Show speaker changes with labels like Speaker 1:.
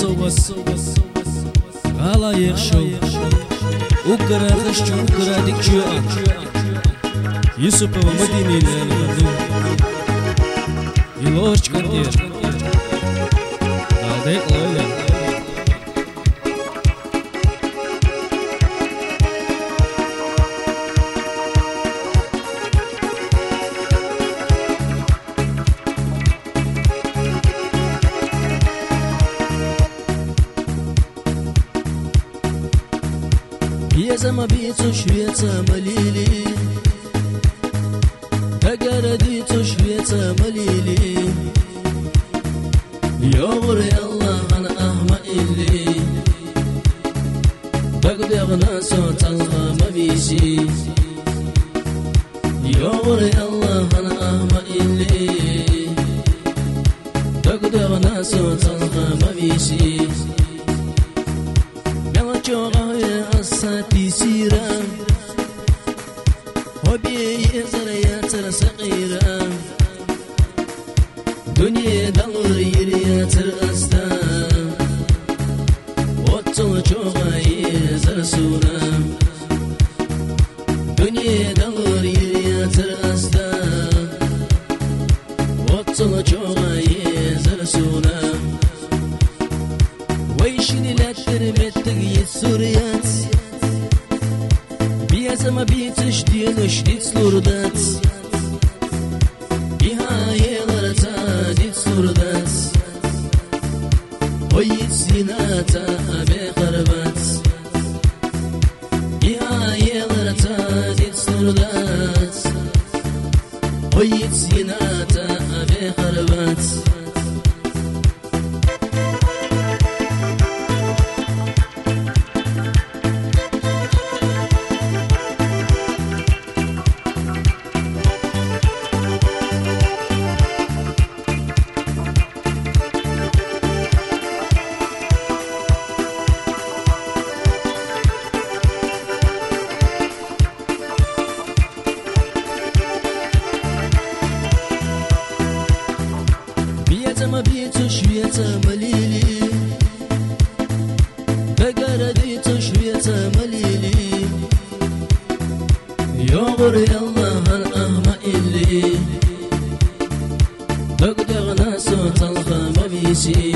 Speaker 1: صوبس غالا يخشو وقرا خشو وقرا ديكشو يوسف ومديني لالغدو يلوش كتير هذيك لولا
Speaker 2: يا زما بيتو شوية مليلي تقرديتو شوية مليلي يغري الله أنا أهما إلي بقدغنا صوت الله ما بيشي يغري الله أنا أهما إلي بقدغنا صوت الله ما بيشي ساتي سيرا وبي زريات صغيرة دنيا دور يريات الأستا وطل جوغاي زرسونا دنيا دور يريات الأستا وطل جوغاي زرسونا ويشني لا ترمتك يسوريات ما بيتش دينش ديت سلوردات بهاي لرتا ديت سلوردات ويت سيناتا بقربات بهاي لرتا ديت سلوردات ويت سيناتا بقربات ما بيتو شوية مليلي بقرديتو شوية مليلي يغري الله الأهما إلي بقدغنا صوت الخا ما بيشي